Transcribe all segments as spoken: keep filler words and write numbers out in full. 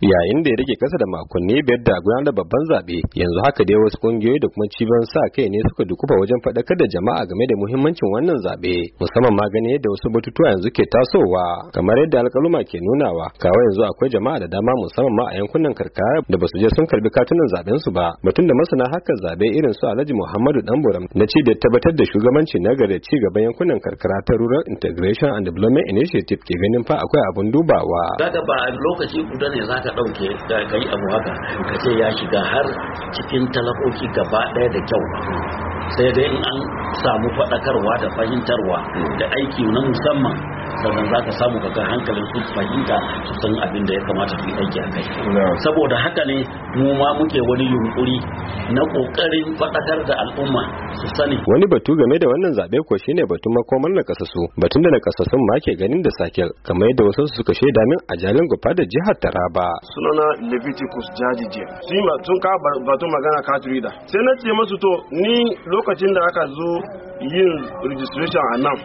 yayin da ya rage kasa da makonni biyar da gudanar da babban zabe yanzu haka dai wasu kungiyoyi da kuma cibiyoyin sa kai ne suka dukufa wajen faɗakar da jama'a game da muhimmancin wannan zabe musamman ma gani yadda wasu batutuwa yanzu ke tasowa kamar yadda alƙaluma ke nunawa kawo yanzu akwai jama'a da dama musamman ma a yankunan karkara da basu je sun karbi katunan zaben su ba batun da masana hakan zabe irin su Alhaji Muhammadu Danburam na cibiyar tabbatar da shugabanci na gari ci gaban yankunan karkara ta Rural Integration and Development Initiative ke ganin fa akwai abun dubawa. Daga ba lokaci guda ne zaka ɗauke da kai abu haka ka ce ya shiga har cikin talakoki gaba ɗaya da kyau sai dai in an samu faɗakarwa da fahimtarwa da aiki na musamman sannan za ka samu kaga hankalin su fahimta su san abin da ya kamata su yi aiki a kai saboda haka ne mu ma muke wani yunkuri na kokarin faɗakar da al'umma su sani wani batu game da wannan zabe ko shine batun makomar na kasasu batun da na kasasun ma ke ganin da sakel kamar yadda wasu suka shaida min a jalin gufa da jihar Taraba sunana Leviticus Jajije sun ma sun ka batun magana katurida sai na ce musu to ni lokacin da aka zo yin registration a nan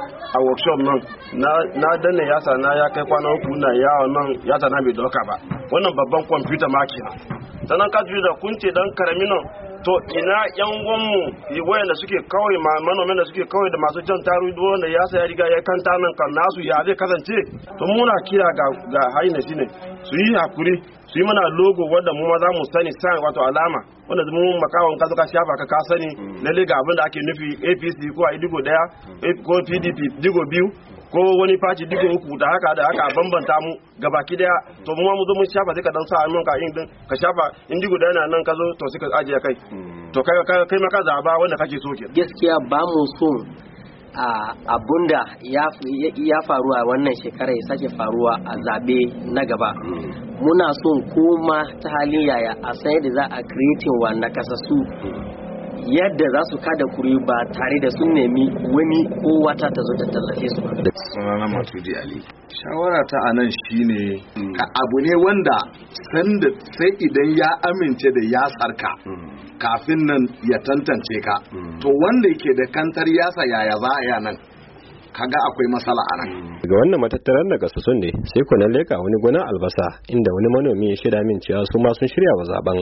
a workshop nan na danne yasa na ya kai kwana uku na yawo nan yasa na bai dauka ba wannan babban computer ma kenan sannan katurida kun ce dan karami nan to ina yan gwanmu wayanda suke kawai manoman da suke kawai da masu jan taru wanda ya sa ya riga ya kanta nan kan nasu ya zai kasance to muna kira ga ga haina shine su yi hakuri su yi mana logo wanda mu ma za mu sani sai wato alama wanda mu makawon ka ka shafa ka ka sani lalle ga abin da ake nufi A P C ko a digo daya ko P D P digo biyu ko wani faci digo uku da haka da haka bambanta mu gabaki daya to mu ma mu zo mun shafa sai ka dan sa hannun ka in din ka shafa in digo daya nan ka zo to sai ka ajiye kai to kai kai maka zaba wanda kake so ke gaskiya ba mu so a abunda ya ya faru a wannan shekara ya sake faruwa a zabe na gaba muna son kuma ta halin yaya a san yadda za a creating wa nakasassu yadda za su kada kuri ba tare da sun nemi wani ko wata ta zo ta tallafe su ba. Sunana Matudi Ali. Shawara ta anan shine abu ne wanda sanda sai idan ya amince da ya sarka kafin nan ya tantance ka. To wanda yake da kantar yasa yaya za a yi nan? Kaga akwai matsala a nan. Daga wannan matattarar da gasasun ne sai ku nan leka wani gonan albasa inda wani manomi ya shirya min cewa su ma sun shirya wa zaben.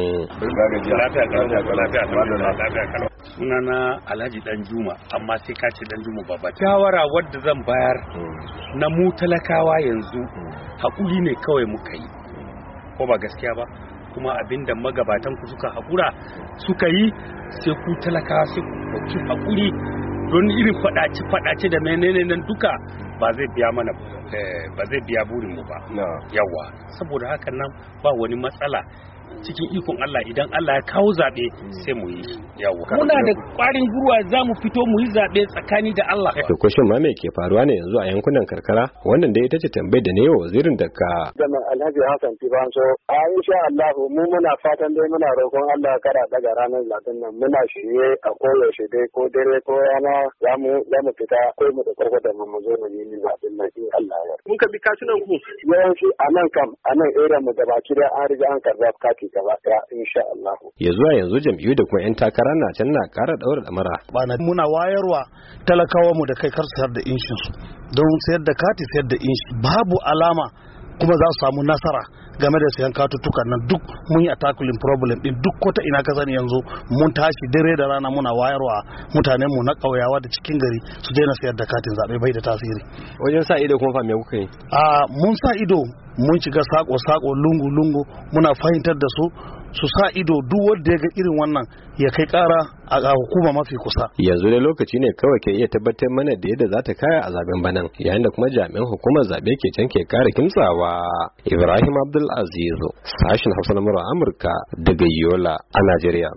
Sunana Alhaji Dan Juma amma sai ka ce Dan Juma babba. Shawara wadda zan bayar na mu talakawa yanzu hakuri ne kawai muka yi. Ko ba gaskiya ba? Kuma abinda magabatan ku suka hakura suka yi sai ku talakawa sai ku hakuri don irin fadace-fadace da menene nan duka ba zai biya mana ba zai biya burin mu ba yawa saboda hakan nan ba wani matsala cikin ikon Allah idan Allah ya kawo zabe sai mu yi yawa muna da kwarin gurwa za mu fito mu yi zabe tsakani da Allah to ko shin ma me ke faruwa ne yanzu a yankunan karkara wannan da ita ce tambayar da ne wa wazirin daga jama'a Alhaji Hassan Tibanso a insha Allah mu muna fatan dai muna roƙon Allah kada daga ranar zaben nan muna shirye a koyaushe dai ko dare ko rana za mu za mu fita kai mu da kwarkwata mu mu zo mu yi zaben nan in Allah ya mun ka bi kasunan ku yawanci a nan kam a nan area mu gabaki da an riga an karba kati gaba daya insha Allah ya zuwa yanzu jam'iyyu da kuma yan takara na can na ƙara daura damara bana muna wayarwa talakawa mu da kai kar sayar da inshin su don sayar da kati sayar da inshi babu alama kuma za su samu nasara game da sayan katuttukan nan duk mun yi tackling problem din duk kota ina ka sani yanzu mun tashi dare da rana muna wayarwa mutanen mu na kauyawa da cikin gari su daina sayar da katin zabe bai da tasiri wajen sa ido kuma fa me kuka yi a mun sa ido mun shiga sako sako lungu lungu muna fahimtar da su su sa ido duk wanda ya ga irin wannan ya kai kara a hukuma mafi kusa yanzu da lokaci ne kawai ke iya tabbatar mana da yadda za ta kaya a zaben banan yayin da kuma jami'an hukumar zabe ke can ke kare kimtsawa Ibrahim Abdul Aziz sashin Hausa na Amurka daga Yola a Najeriya.